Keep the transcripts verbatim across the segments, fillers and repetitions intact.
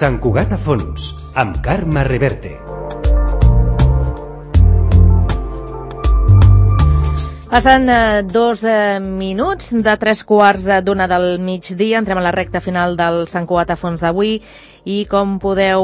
Sant Cugat a fons, amb Carme Reverte. Passen eh, dos eh, minuts de tres quarts d'una del migdia. Entrem a la recta final del Sant Cugat a fons d'avui i, com podeu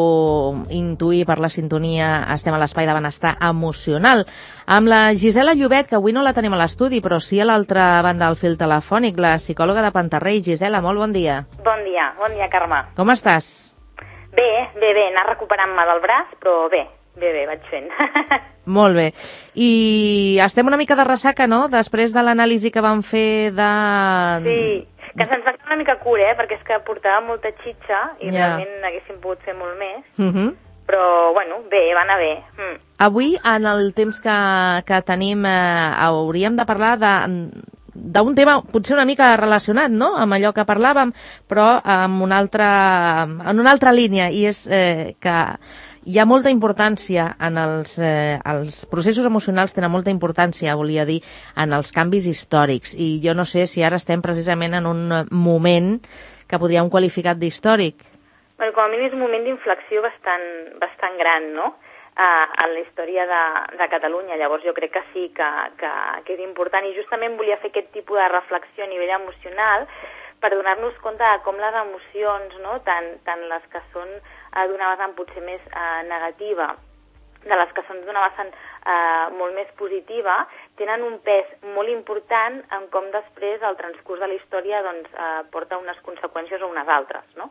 intuir per la sintonia, estem a l'espai de benestar emocional amb la Gisela Llobet, que avui no la tenim a l'estudi, però sí a l'altra banda del fil telefònic, la psicòloga de Pantarrey. Gisela, molt bon dia. Bon dia, bon dia, Carme. Com estàs? Bé, bé, bé, anar recuperant-me del braç, però bé, bé, bé, vaig fent. Molt bé. I estem una mica de ressaca, no?, després de l'anàlisi que vam fer de... Sí, que se'ns va quedar una mica curt, eh?, perquè és que portava molta xitxa i ja. realment haguéssim pogut fer molt més, uh -huh. però, bueno, bé, va anar bé. Mm. Avui, en el temps que, que tenim, eh, hauríem de parlar de... d'un tema potser una mica relacionat, no?, amb allò que parlàvem, però amb una altra, en una altra línia, i és eh, que hi ha molta importància en els, eh, els processos emocionals, tenen molta importància, volia dir, en els canvis històrics, i jo no sé si ara estem precisament en un moment que podríem qualificar d'històric. Bueno, com a mínim és un moment d'inflexió bastant, bastant gran, no?, Uh, en la història de, de Catalunya. Llavors jo crec que sí, que, que, que és important, i justament volia fer aquest tipus de reflexió a nivell emocional per donar-nos compte de com les emocions, no?, tant, tant les que són uh, d'una vessant potser més uh, negativa, de les que són d'una vessant uh, molt més positiva, tenen un pes molt important en com després el transcurs de la història doncs, uh, porta unes conseqüències o unes altres, no?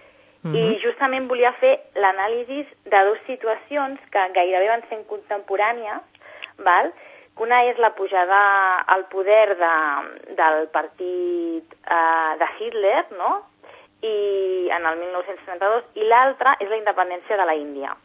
I justament volia fer l'anàlisi de dues situacions que gairebé van ser contemporànies, val? Una és la pujada al poder de, del partit eh, de Hitler, no?, i en el mil nou-cents trenta-dos, i l'altra és la independència de la Índia,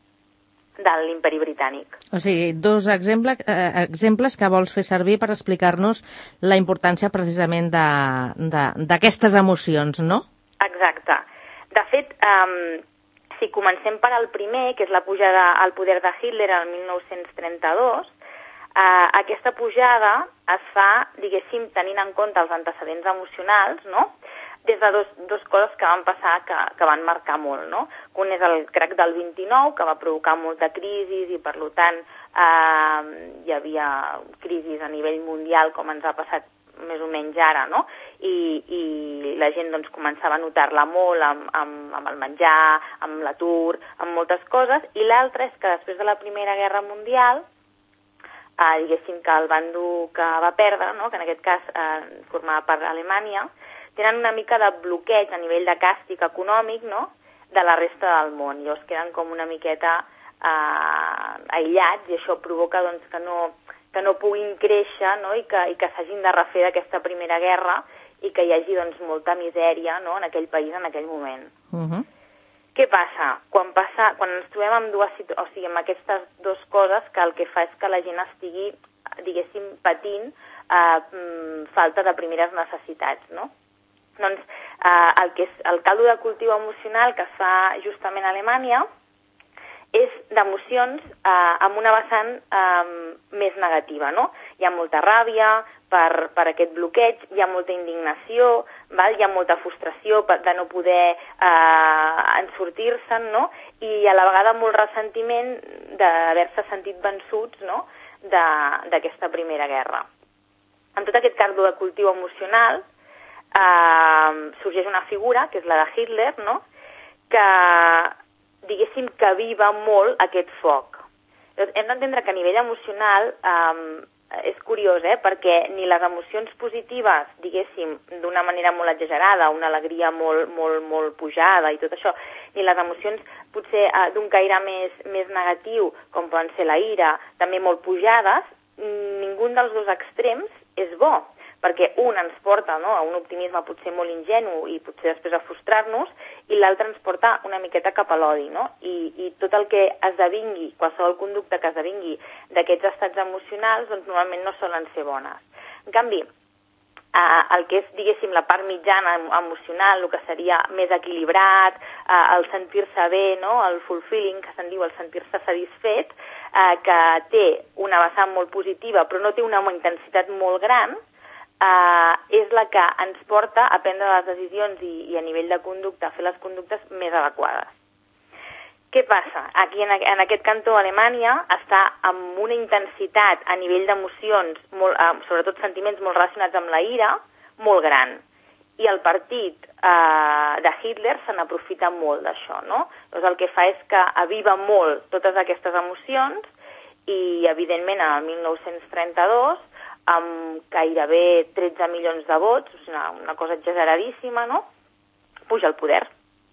de l'imperi britànic. O sigui, dos exemples, eh, exemples que vols fer servir per explicar-nos la importància precisament d'aquestes emocions, no? Exacte. De fet, um, si comencem per al primer, que és la pujada al poder de Hitler el mil nou-cents trenta-dos, uh, aquesta pujada es fa, diguéssim, tenint en compte els antecedents emocionals, no?, des de dos, dos coses que van passar que, que van marcar molt, no? Un és el crac del vint-i-nou, que va provocar molta crisi i, per tant, uh, hi havia crisis a nivell mundial, com ens ha passat més o menys ara, no?, i, i la gent doncs començava a notar-la molt amb, amb, amb el menjar, amb l'atur, amb moltes coses, i l'altra és que després de la Primera Guerra Mundial, eh, diguéssim que el bando que va perdre, no?, que en aquest cas eh, formava part d'Alemanya, tenen una mica de bloqueig a nivell de càstig econòmic, no?, de la resta del món, i llavors queden com una miqueta eh, aïllats, i això provoca doncs que no que no puguin créixer, no?, i que, i que s'hagin de refer d'aquesta Primera Guerra i que hi hagi doncs, molta misèria, no?, en aquell país en aquell moment. Uh -huh. Què passa? Quan, passa? quan ens trobem amb, dues, o sigui, amb aquestes dues coses, que el que fa és que la gent estigui, diguéssim, patint eh, falta de primeres necessitats, no? Doncs eh, el, que és, el caldo de cultiu emocional que es fa justament a Alemanya és d'emocions eh, amb una vessant eh, més negativa, no? Hi ha molta ràbia per, per aquest bloqueig, hi ha molta indignació, val? Hi ha molta frustració per, de no poder eh, en sortir-se'n, no?, i a la vegada molt ressentiment d'haver-se sentit vençuts, no?, d'aquesta Primera Guerra. En tot aquest caldo de cultiu emocional eh, sorgeix una figura, que és la de Hitler, no?, que diguéssim que aviva molt aquest foc. Hem d'entendre que a nivell emocional eh, és curiós, eh, perquè ni les emocions positives, diguéssim, d'una manera molt exagerada, una alegria molt, molt, molt pujada i tot això, ni les emocions potser eh, d'un caire més, més negatiu, com poden ser la ira, també molt pujades, ningú dels dos extrems és bo, perquè un ens porta, no?, a un optimisme potser molt ingenu i potser després a frustrar-nos, i l'altre ens porta una miqueta cap a l'odi, no? I, i tot el que esdevingui, qualsevol conducta que esdevingui d'aquests estats emocionals, doncs normalment no solen ser bones. En canvi, eh, el que és, diguéssim, la part mitjana emocional, el que seria més equilibrat, eh, el sentir-se bé, no?, el fulfilling, que se'n diu, el sentir-se satisfet, eh, que té una vessant molt positiva però no té una intensitat molt gran, uh, és la que ens porta a prendre les decisions i, i a nivell de conducta, a fer les conductes més adequades. Què passa? Aquí, en, en aquest cantó, Alemanya està amb una intensitat a nivell d'emocions, eh, sobretot sentiments molt relacionats amb la ira, molt gran. I el partit eh, de Hitler se n'aprofita molt d'això, no? Llavors el que fa és que aviva molt totes aquestes emocions i, evidentment, en el mil nou-cents trenta-dos, amb gairebé tretze milions de vots, una, una cosa exageradíssima, no? Puja al poder.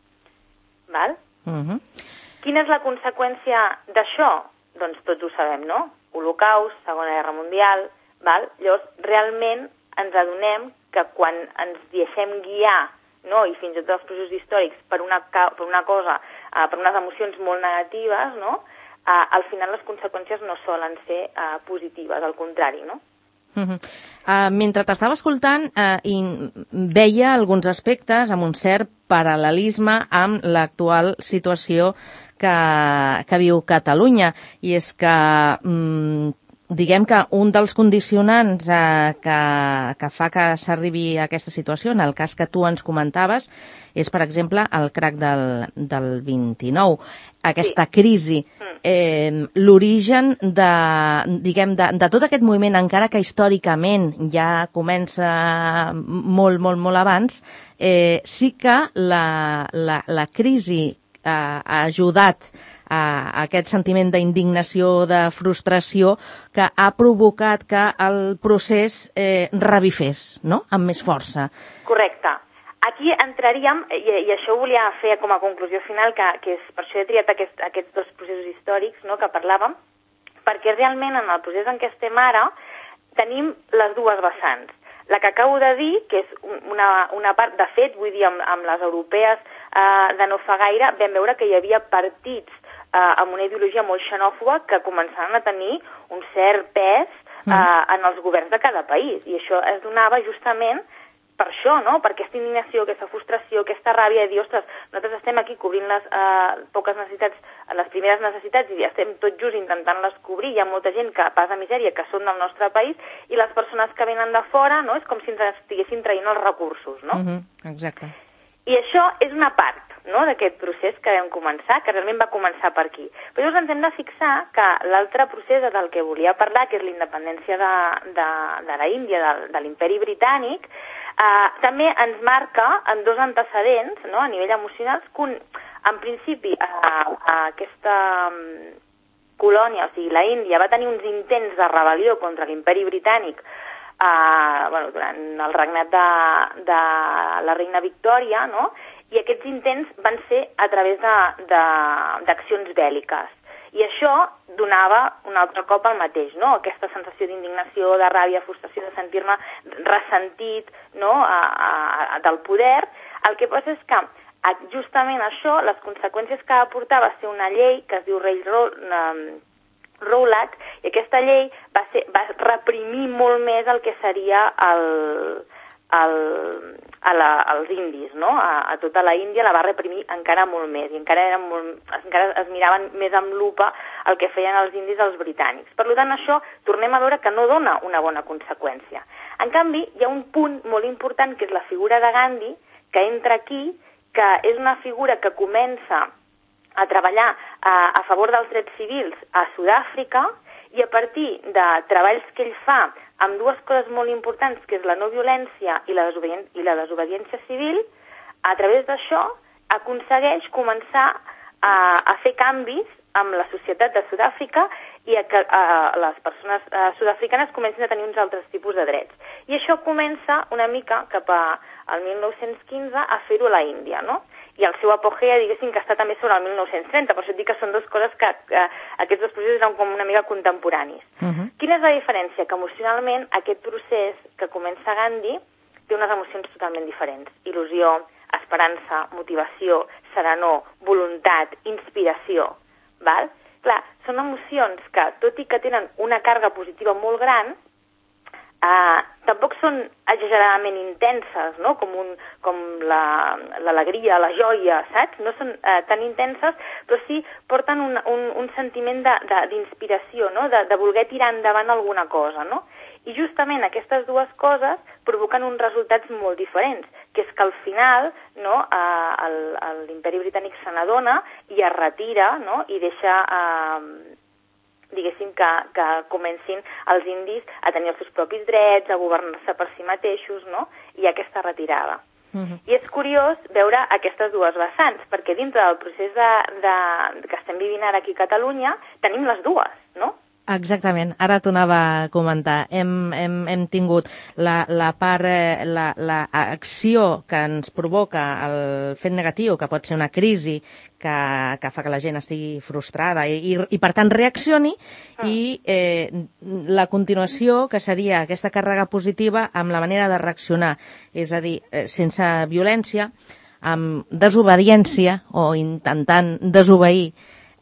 Val? Mhm. Quina és la conseqüència d'això? Doncs tots ho sabem, no? Holocaust, Segona Guerra Mundial, val? Llavors, realment ens adonem que quan ens deixem guiar, no? I fins i tot els processos històrics per una, per una cosa, uh, per unes emocions molt negatives, no? Uh, al final les conseqüències no solen ser uh, positives, al contrari, no? Uh -huh. uh, mentre t'estava escoltant, uh, i veia alguns aspectes amb un cert paral·lelisme amb l'actual situació que, que viu Catalunya, i és que mm, diguem que un dels condicionants eh, que, que fa que s'arribi a aquesta situació, en el cas que tu ens comentaves, és, per exemple, el crac del, del vint-i-nou, aquesta crisi, eh, l'origen de, diguem, de, de tot aquest moviment, encara que històricament ja comença molt, molt, molt abans, eh, sí que la, la, la crisi eh, ha ajudat a aquest sentiment d'indignació, de frustració, que ha provocat que el procés eh, revifés, no?, amb més força. Correcte. Aquí entraríem, i, i això ho volia fer com a conclusió final, que, que és, per això he triat aquest, aquests dos processos històrics, no?, que parlàvem, perquè realment en el procés en què estem ara tenim les dues vessants. La que acabo de dir, que és una, una part, de fet, vull dir, amb, amb les europees eh, de no fa gaire, vam veure que hi havia partits eh, amb una ideologia molt xenòfoba que començaven a tenir un cert pes eh, mm. en els governs de cada país. I això es donava justament per això, no? Per aquesta indignació, aquesta frustració, aquesta ràbia de dir, ostres, nosaltres estem aquí cobrint les eh, poques necessitats, les primeres necessitats, i estem tots just intentant-les cobrir. Hi ha molta gent que passa misèria, que són del nostre país, i les persones que venen de fora, no?, és com si ens estiguessin traient els recursos, no? Mm-hmm, exacte. I això és una part, no?, d'aquest procés que vam començar, que realment va començar per aquí. Però llavors ens hem de fixar que l'altre procés del que volia parlar, que és la independència de, de, de la Índia, de, de l'imperi britànic, Uh, també ens marca en dos antecedents, no?, a nivell emocional, que un, en principi uh, uh, aquesta um, colònia, o sigui, la Índia, va tenir uns intents de rebel·lió contra l'imperi britànic uh, bueno, durant el regnat de, de la reina Victòria, no?, i aquests intents van ser a través d'accions bèl·liques. I això donava un altre cop el mateix, no?, aquesta sensació d'indignació, de ràbia, frustració, de sentir-me ressentit, no?, a, a, a, del poder. El que passa és que justament això, les conseqüències que va portar va ser una llei que es diu Rowlatt, i aquesta llei va, ser, va reprimir molt més el que seria el... el A la, als indis, no? A, a tota la Índia la va reprimir encara molt més, i encara, eren molt, encara es miraven més amb lupa el que feien els indis als britànics. Per tant, això tornem a veure que no dona una bona conseqüència. En canvi, hi ha un punt molt important, que és la figura de Gandhi, que entra aquí, que és una figura que comença a treballar a, a favor dels drets civils a Sud-àfrica, i a partir de treballs que ell fa amb dues coses molt importants, que és la no violència i la, desobedien i la desobediència civil, a través d'això aconsegueix començar a, a fer canvis amb la societat de Sud-àfrica i a que a, les persones a, sud-africanes comencin a tenir uns altres tipus de drets. I això comença una mica cap al mil nou-cents quinze a fer-ho a la Índia, no? I el seu apogea, diguéssim, que està també sobre el mil nou-cents trenta, per això et dic que són dues coses que, que aquests dos processos eren com una mica contemporanis. Uh-huh. Quina és la diferència? Que emocionalment aquest procés que comença Gandhi té unes emocions totalment diferents. Il·lusió, esperança, motivació, serenor, voluntat, inspiració, val? Clar, són emocions que, tot i que tenen una càrrega positiva molt gran, Uh, tampoc són exageradament intenses, no?, com, un, com la, l'alegria, la joia, saps? No són uh, tan intenses, però sí porten un, un, un sentiment d'inspiració, no?, de, de voler tirar endavant alguna cosa, no? I justament aquestes dues coses provoquen uns resultats molt diferents, que és que al final no, eh, l'Imperi Britànic se n'adona i es retira, no, i deixa... Eh, diguéssim, que, que comencin els indis a tenir els seus propis drets, a governar-se per si mateixos, no? I aquesta retirada. Uh-huh. I és curiós veure aquestes dues vessants, perquè dintre del procés de, de, que estem vivint ara aquí a Catalunya tenim les dues, no? Exactament, ara t'ho anava a comentar. Hem, hem, hem tingut la, la part, eh, la, la acció que ens provoca el fet negatiu, que pot ser una crisi que, que fa que la gent estigui frustrada i, i, i per tant reaccioni, ah. i eh, la continuació, que seria aquesta càrrega positiva amb la manera de reaccionar, és a dir, eh, sense violència, amb desobediència o intentant desobeir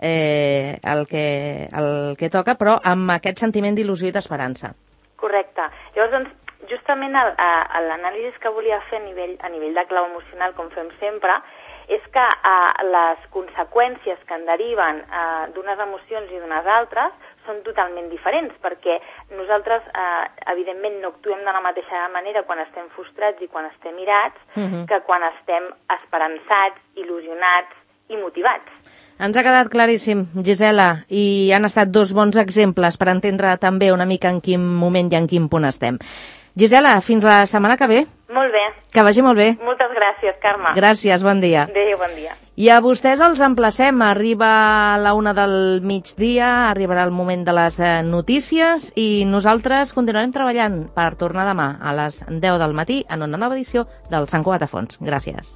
Eh, el, que, el que toca, però amb aquest sentiment d'il·lusió i d'esperança. Correcte. Llavors, doncs, justament l'anàlisi que volia fer a nivell, a nivell de clau emocional, com fem sempre, és que eh, les conseqüències que en deriven eh, d'unes emocions i d'unes altres són totalment diferents, perquè nosaltres, eh, evidentment, no actuem de la mateixa manera quan estem frustrats i quan estem irats, uh-huh. que quan estem esperançats, il·lusionats i motivats. Ens ha quedat claríssim, Gisela, i han estat dos bons exemples per entendre també una mica en quin moment i en quin punt estem. Gisela, fins la setmana que ve. Molt bé. Que vagi molt bé. Moltes gràcies, Carme. Gràcies, bon dia. Adéu, bon dia. I a vostès els emplacem. Arriba la una del migdia, arribarà el moment de les notícies i nosaltres continuarem treballant per tornar demà a les deu del matí en una nova edició del Sant Cugat a Fons. Gràcies.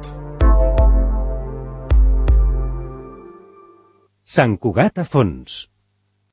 Sant Cugat a Fons.